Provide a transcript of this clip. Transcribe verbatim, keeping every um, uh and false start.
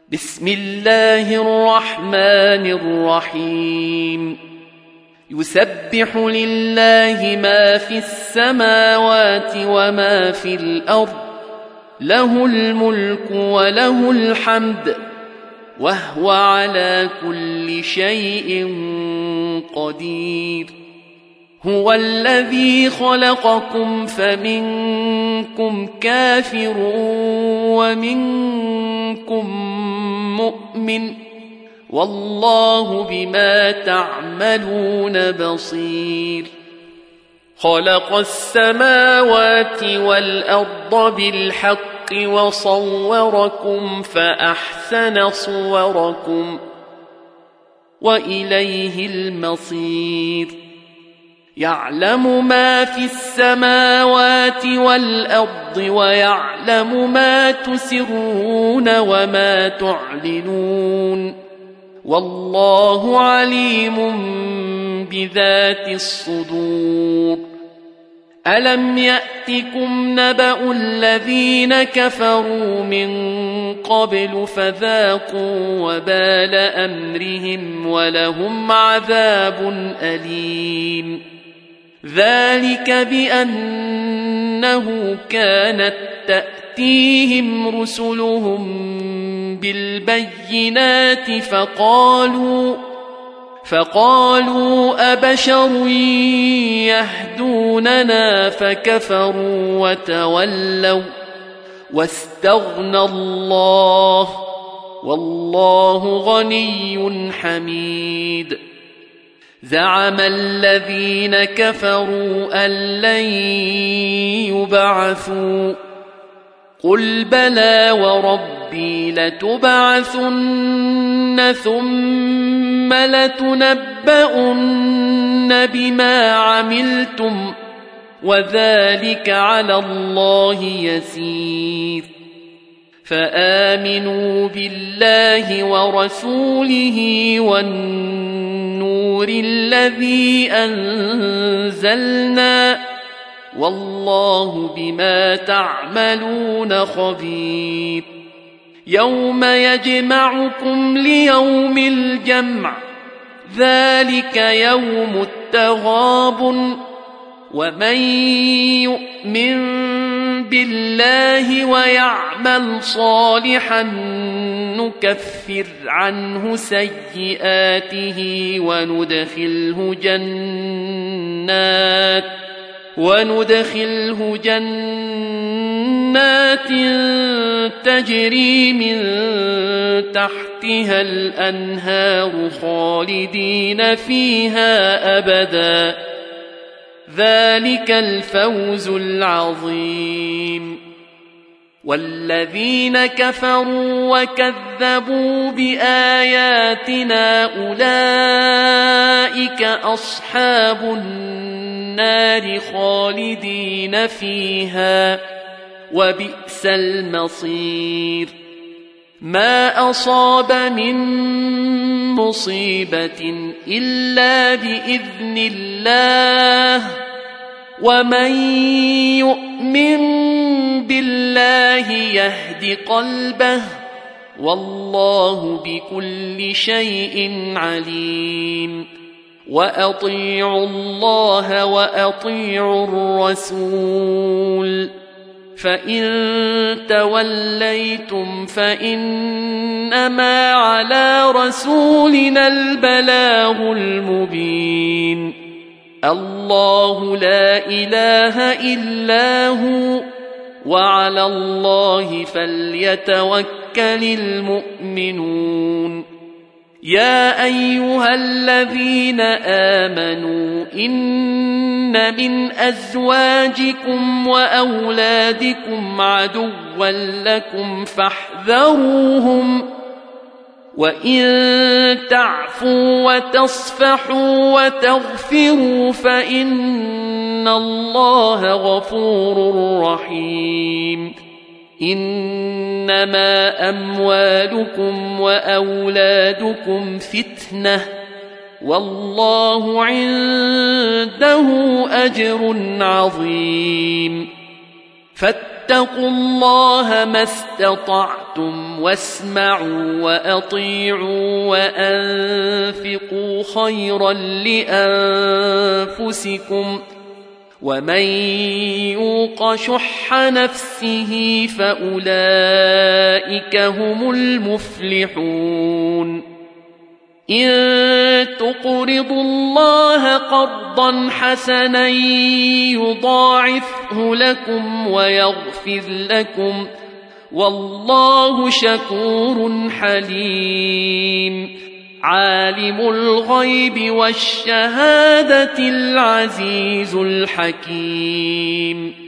بسم الله الرحمن الرحيم يسبح لله ما في السماوات وما في الأرض له الملك وله الحمد وهو على كل شيء قدير هو الذي خلقكم فمنكم كافر ومنكم مؤمن والله بما تعملون بصير خلق السماوات والأرض بالحق وصوركم فأحسن صوركم وإليه المصير يعلم ما في السماوات والأرض ويعلم ما تسرون وما تعلنون والله عليم بذات الصدور ألم يأتكم نبأ الذين كفروا من قبل فذاقوا وبال أمرهم ولهم عذاب أليم ذلك بأنه كانت تأتيهم رسلهم بالبينات فقالوا فقالوا أبشر يهدوننا فكفروا وتولوا واستغنى الله والله غني حميد زعم الذين كفروا أن لن يبعثوا قل بلى وربي لتبعثن ثم لتنبؤن بما عملتم وذلك على الله يسير فآمنوا بالله ورسوله والنور الذي أنزلنا والله بما تعملون خبير يوم يجمعكم ليوم الجمع ذلك يوم التغابن ومن يؤمن بالله ويعمل صالحا نكفر عنه سيئاته وندخله جنات وندخله جنات تجري من تحتها الأنهار خالدين فيها أبدا ذلك الفوز العظيم والذين كفروا وكذبوا بآياتنا أولئك أصحاب النار خالدين فيها وبئس المصير ما أصاب من مصيبة إلا بإذن الله ومن يؤمن بالله يهد قلبه والله بكل شيء عليم وأطيعوا الله وأطيعوا الرسول فإن توليتم فإنما على رسولنا البلاغ المبين الله لا إله إلا هو وعلى الله فليتوكل المؤمنون يا أيها الذين آمنوا إن من أزواجكم وأولادكم عدوا لكم فاحذروهم وإن تعفوا وتصفحوا وتغفروا فإن الله غفور رحيم إنما أموالكم وأولادكم فتنة والله عنده أجر عظيم فاتقوا الله ما استطعتم واسمعوا وأطيعوا وأنفقوا خيرا لأنفسكم ومن يوق شح نفسه فأولئك هم المفلحون إن تقرضوا الله قرضا حسنا يضاعفه لكم ويغفر لكم والله شكور حليم عالم الغيب والشهادة العزيز الحكيم